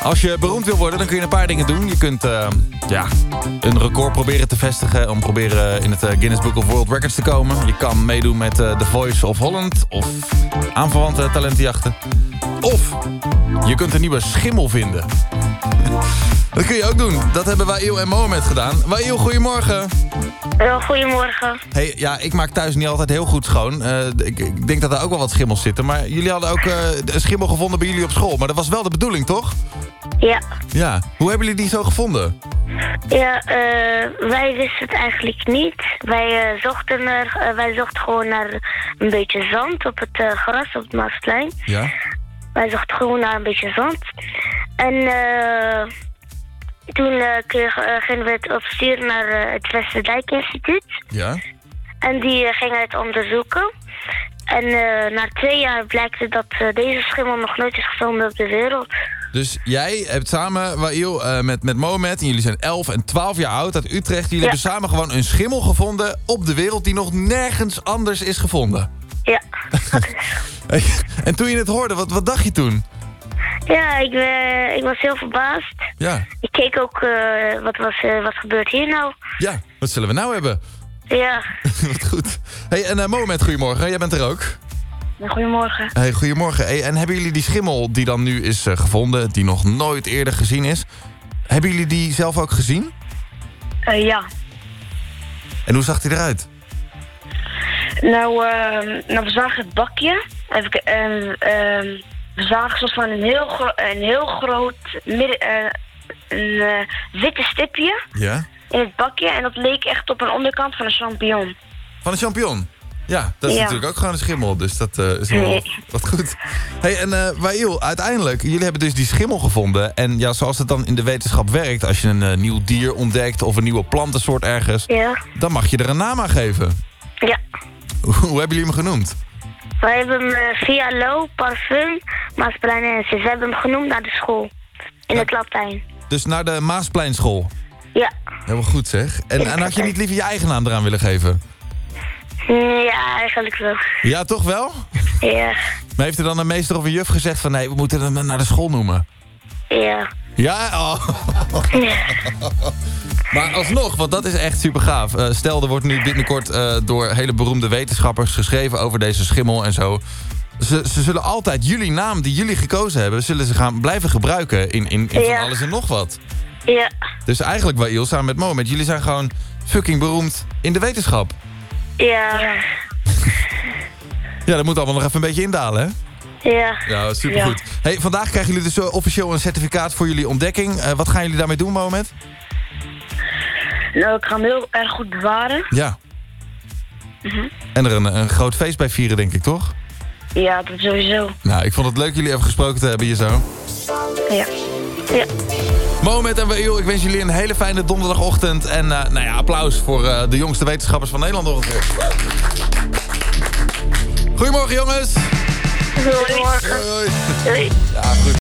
Als je beroemd wil worden, dan kun je een paar dingen doen. Je kunt een record proberen te vestigen. Om proberen in het Guinness Book of World Records te komen. Je kan meedoen met The Voice of Holland. Of aanverwante talentenjachten. Of je kunt een nieuwe schimmel vinden. Dat kun je ook doen. Dat hebben Wael en Mohamed gedaan. Wael, goedemorgen. Goedemorgen. Hey, ja, ik maak thuis niet altijd heel goed schoon. Ik denk dat er ook wel wat schimmels zitten. Maar jullie hadden ook een schimmel gevonden bij jullie op school. Maar dat was wel de bedoeling, toch? Ja. Ja. Hoe hebben jullie die zo gevonden? Ja, wij wisten het eigenlijk niet. Wij zochten gewoon naar een beetje zand op het gras op het Maasplein. Ja. Wij zochten gewoon naar een beetje zand. En toen gingen we het opsturen naar het Westerdijk Instituut. Ja. En die gingen het onderzoeken. En na 2 jaar blijkt het dat deze schimmel nog nooit is gevonden op de wereld. Dus jij hebt samen, Wael, met Mohamed, en jullie zijn 11 en 12 jaar oud uit Utrecht. Jullie hebben samen gewoon een schimmel gevonden op de wereld die nog nergens anders is gevonden. Ja. En toen je het hoorde, wat dacht je toen? Ja, ik was heel verbaasd. Ja. Ik keek ook, wat gebeurt hier nou? Ja, wat zullen we nou hebben? Ja. Wat goed. Hey, en Mohamed, goedemorgen. Jij bent er ook. Goedemorgen. Hey, goedemorgen. Hey, en hebben jullie die schimmel die dan nu is gevonden, die nog nooit eerder gezien is, hebben jullie die zelf ook gezien? Ja. En hoe zag die eruit? Nou, we zagen het bakje. We zagen soort van een heel groot witte stipje Ja. in het bakje. En dat leek echt op een onderkant van een champignon. Van een champignon? Ja, dat is natuurlijk ook gewoon een schimmel, dus dat is wel wat goed. Hey, en Wael, uiteindelijk, jullie hebben dus die schimmel gevonden. En ja, zoals het dan in de wetenschap werkt, als je een nieuw dier ontdekt of een nieuwe plantensoort ergens, dan mag je er een naam aan geven. Ja. Hoe hebben jullie hem genoemd? Wij hebben hem via Lo, Parfum, Maaspleinensis. We hebben hem genoemd naar de school. In het Latijn. Dus naar de Maaspleinschool? Ja. Helemaal goed zeg. En had je niet liever je eigen naam eraan willen geven? Ja, eigenlijk wel. Ja, toch wel? Ja. Maar heeft er dan een meester of een juf gezegd van nee, we moeten hem naar de school noemen? Ja. Ja? Oh. Ja. Maar alsnog, want dat is echt super gaaf. Stel, er wordt nu binnenkort door hele beroemde wetenschappers geschreven over deze schimmel en zo. Ze zullen altijd jullie naam die jullie gekozen hebben, zullen ze gaan blijven gebruiken in van alles en nog wat. Ja. Dus eigenlijk, Wael, samen met Mohamed, jullie zijn gewoon fucking beroemd in de wetenschap. Ja. Ja, dat moet allemaal nog even een beetje indalen, hè? Ja. Ja, supergoed. Ja. Hey, vandaag krijgen jullie dus officieel een certificaat voor jullie ontdekking. Wat gaan jullie daarmee doen, Mohamed? Nou, ik ga hem heel erg goed bewaren. Ja. En er een groot feest bij vieren, denk ik, toch? Ja, dat sowieso. Nou, ik vond het leuk jullie even gesproken te hebben hier zo. Ja. Ja. Mohamed en Wael, ik wens jullie een hele fijne donderdagochtend. En applaus voor de jongste wetenschappers van Nederland nog een keer. Goedemorgen, jongens. Goedemorgen. Hoi, hoi. Hoi. Ja, goed.